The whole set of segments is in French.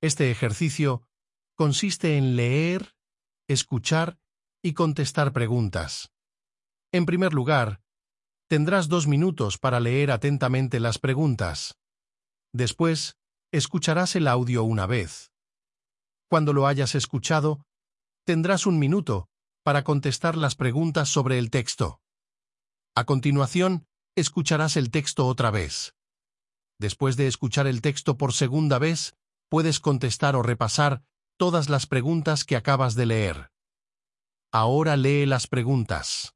Este ejercicio consiste en leer, escuchar y contestar preguntas. En primer lugar, tendrás 2 minutos para leer atentamente las preguntas. Después, escucharás el audio una vez. Cuando lo hayas escuchado, tendrás 1 minuto para contestar las preguntas sobre el texto. A continuación, escucharás el texto otra vez. Después de escuchar el texto por segunda vez, puedes contestar o repasar todas las preguntas que acabas de leer. Ahora lee las preguntas.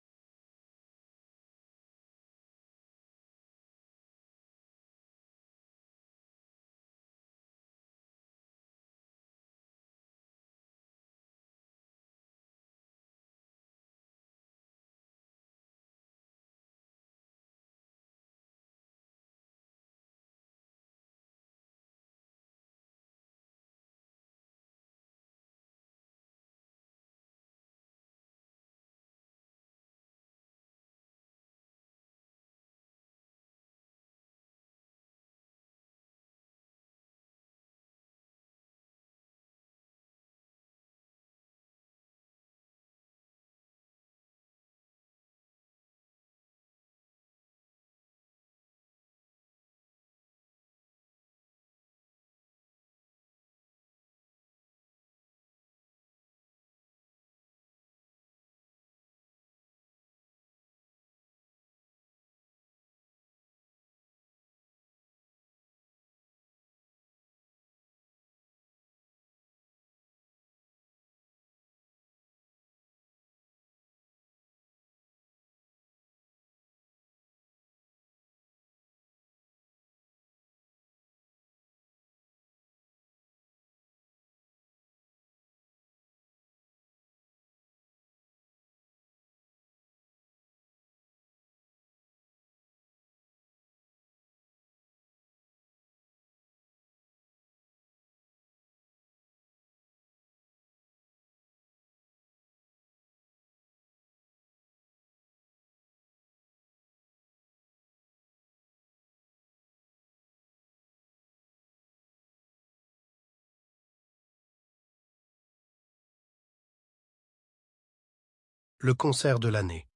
Le concert de l'année.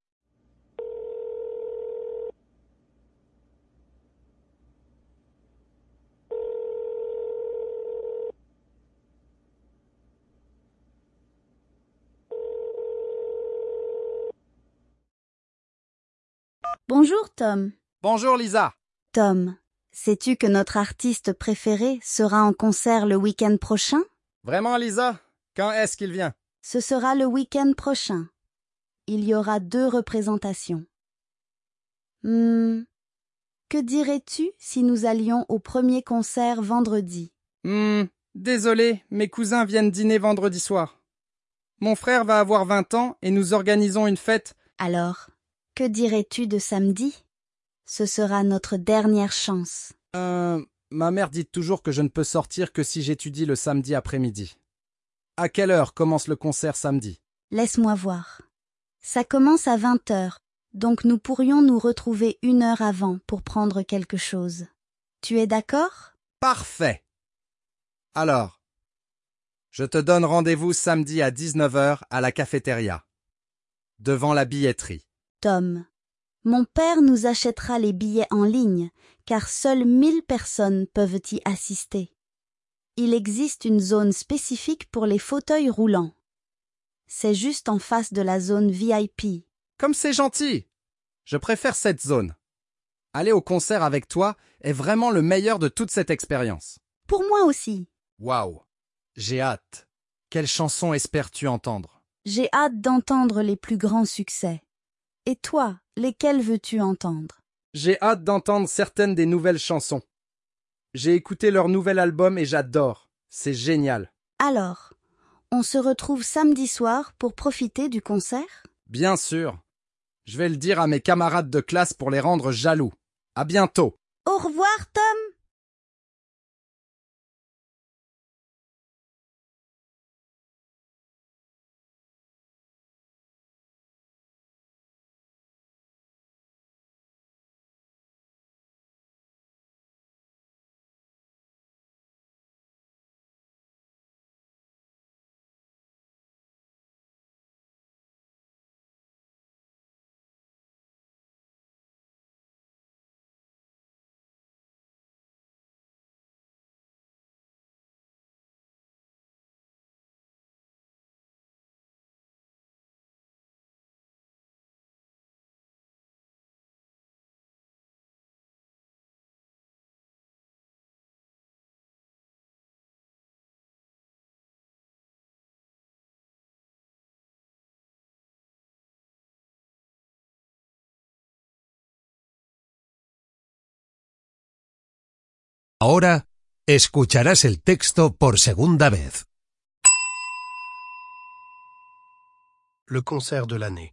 Bonjour Tom. Bonjour Lisa. Tom, sais-tu que notre artiste préféré sera en concert le week-end prochain? Vraiment Lisa? Quand est-ce qu'il vient? Ce sera le week-end prochain. Il y aura 2 représentations. Que dirais-tu si nous allions au premier concert vendredi? Désolé, mes cousins viennent dîner vendredi soir. Mon frère va avoir 20 ans et nous organisons une fête. Alors, que dirais-tu de samedi? Ce sera notre dernière chance. Ma mère dit toujours que je ne peux sortir que si j'étudie le samedi après-midi. À quelle heure commence le concert samedi? Laisse-moi voir. Ça commence à 20h, donc nous pourrions nous retrouver 1 heure avant pour prendre quelque chose. Tu es d'accord? Parfait. Alors, je te donne rendez-vous samedi à 19h à la cafétéria, devant la billetterie. Tom, mon père nous achètera les billets en ligne, car seules 1000 personnes peuvent y assister. Il existe une zone spécifique pour les fauteuils roulants. C'est juste en face de la zone VIP. Comme c'est gentil! Je préfère cette zone. Aller au concert avec toi est vraiment le meilleur de toute cette expérience. Pour moi aussi. Waouh! J'ai hâte. Quelle chanson espères-tu entendre? J'ai hâte d'entendre les plus grands succès. Et toi, lesquels veux-tu entendre? J'ai hâte d'entendre certaines des nouvelles chansons. J'ai écouté leur nouvel album et j'adore. C'est génial. Alors, on se retrouve samedi soir pour profiter du concert? Bien sûr. Je vais le dire à mes camarades de classe pour les rendre jaloux. À bientôt. Au revoir, Tom! Ahora, escucharás el texto por segunda vez. Le concert de l'année.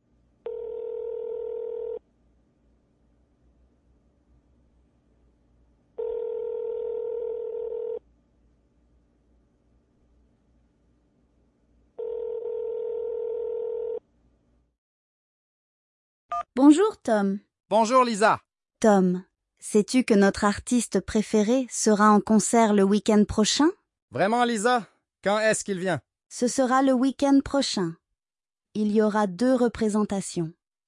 Bonjour Tom. Bonjour Lisa. Tom, sais-tu que notre artiste préféré sera en concert le week-end prochain? Vraiment Lisa? Quand est-ce qu'il vient? Ce sera le week-end prochain. Il y aura 2 représentations.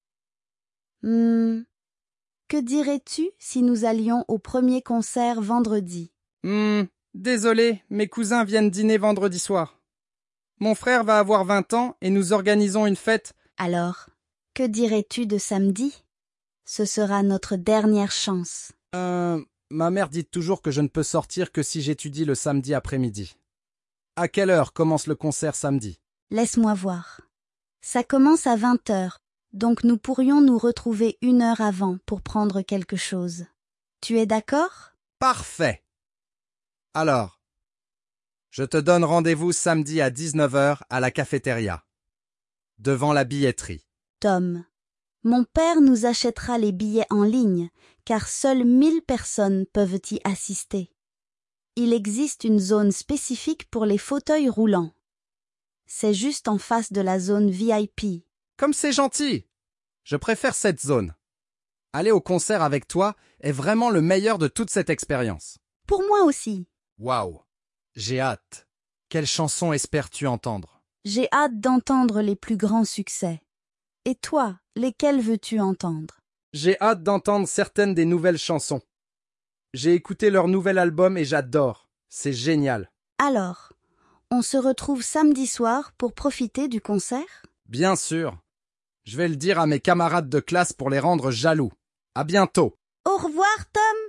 Que dirais-tu si nous allions au premier concert vendredi? Désolé, mes cousins viennent dîner vendredi soir. Mon frère va avoir 20 ans et nous organisons une fête. Alors, que dirais-tu de samedi? Ce sera notre dernière chance. Ma mère dit toujours que je ne peux sortir que si j'étudie le samedi après-midi. À quelle heure commence le concert samedi? Laisse-moi voir. Ça commence à 20h, donc nous pourrions nous retrouver 1 heure avant pour prendre quelque chose. Tu es d'accord? Parfait. Alors, je te donne rendez-vous samedi à 19h à la cafétéria, devant la billetterie. Tom, mon père nous achètera les billets en ligne, car seules 1000 personnes peuvent y assister. Il existe une zone spécifique pour les fauteuils roulants. C'est juste en face de la zone VIP. Comme c'est gentil! Je préfère cette zone. Aller au concert avec toi est vraiment le meilleur de toute cette expérience. Pour moi aussi. Waouh! J'ai hâte. Quelle chanson espères-tu entendre? J'ai hâte d'entendre les plus grands succès. Et toi, lesquels veux-tu entendre? J'ai hâte d'entendre certaines des nouvelles chansons. J'ai écouté leur nouvel album et j'adore. C'est génial. Alors, on se retrouve samedi soir pour profiter du concert? Bien sûr. Je vais le dire à mes camarades de classe pour les rendre jaloux. À bientôt. Au revoir, Tom!